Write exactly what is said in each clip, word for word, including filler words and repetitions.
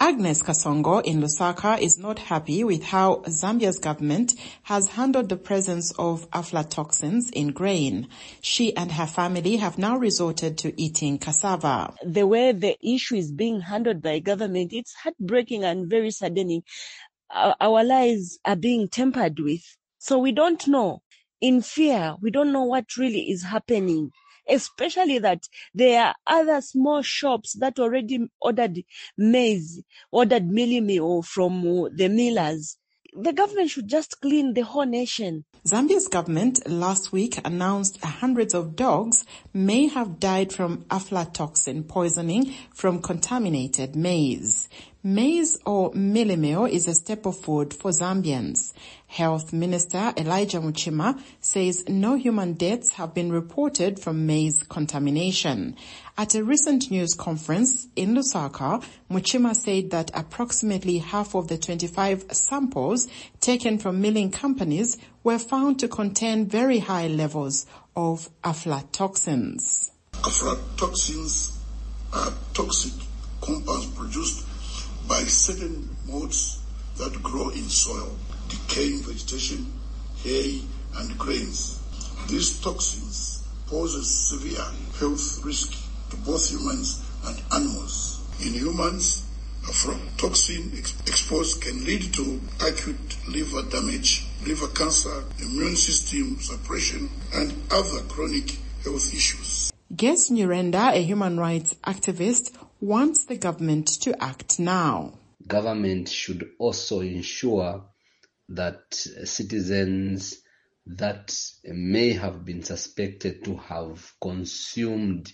Agnes Kasongo in Lusaka is not happy with how Zambia's government has handled the presence of aflatoxins in grain. She and her family have now resorted to eating cassava. The way the issue is being handled by government, it's heartbreaking and very saddening. Our, our lives are being tampered with. So we don't know. In fear, we don't know what really is happening. Especially that there are other small shops that already ordered maize, ordered mealie meal from the millers. The government should just clean the whole nation. Zambia's government last week announced hundreds of dogs may have died from aflatoxin poisoning from contaminated maize. Maize or mealie meal is a staple food for Zambians. Health Minister Elijah Muchima says no human deaths have been reported from maize contamination. At a recent news conference in Lusaka, Muchima said that approximately half of the twenty-five samples taken from milling companies were found to contain very high levels of aflatoxins. Aflatoxins are toxic compounds produced by certain moths that grow in soil, decaying vegetation, hay, and grains. These toxins pose a severe health risk to both humans and animals. In humans, aflatoxin exposure can lead to acute liver damage, liver cancer, immune system suppression, and other chronic health issues. Ges Nyirenda, a human rights activist, wants the government to act now. Government should also ensure that citizens that may have been suspected to have consumed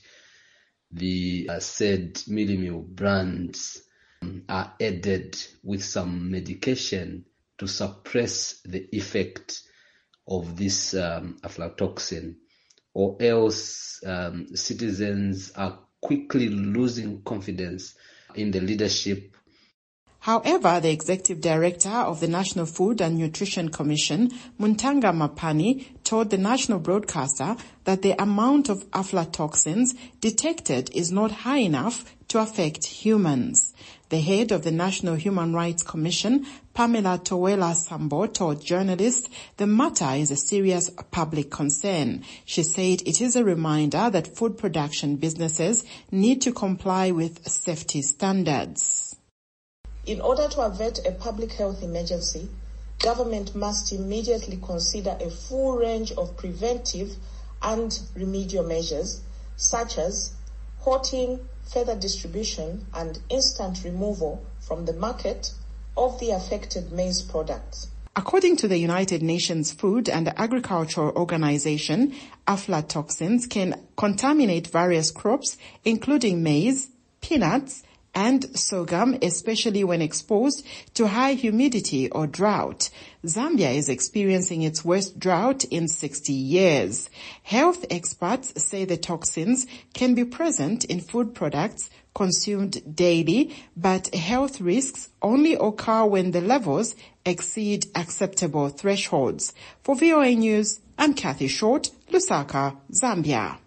the uh, said mealie meal brands um, are aided with some medication to suppress the effect of this um, aflatoxin, or else um, citizens are quickly losing confidence in the leadership. However, the executive director of the National Food and Nutrition Commission, Muntanga Mapani, told the national broadcaster that the amount of aflatoxins detected is not high enough to affect humans. The head of the National Human Rights Commission, Pamela Towela Sambo, told journalists the matter is a serious public concern. She said it is a reminder that food production businesses need to comply with safety standards. In order to avert a public health emergency, government must immediately consider a full range of preventive and remedial measures, such as halting further distribution and instant removal from the market of the affected maize products. According to the United Nations Food and Agriculture Organization, aflatoxins can contaminate various crops, including maize, peanuts, and sorghum, especially when exposed to high humidity or drought. Zambia is experiencing its worst drought in sixty years. Health experts say the toxins can be present in food products consumed daily, but health risks only occur when the levels exceed acceptable thresholds. For V O A News, I'm Kathy Short, Lusaka, Zambia.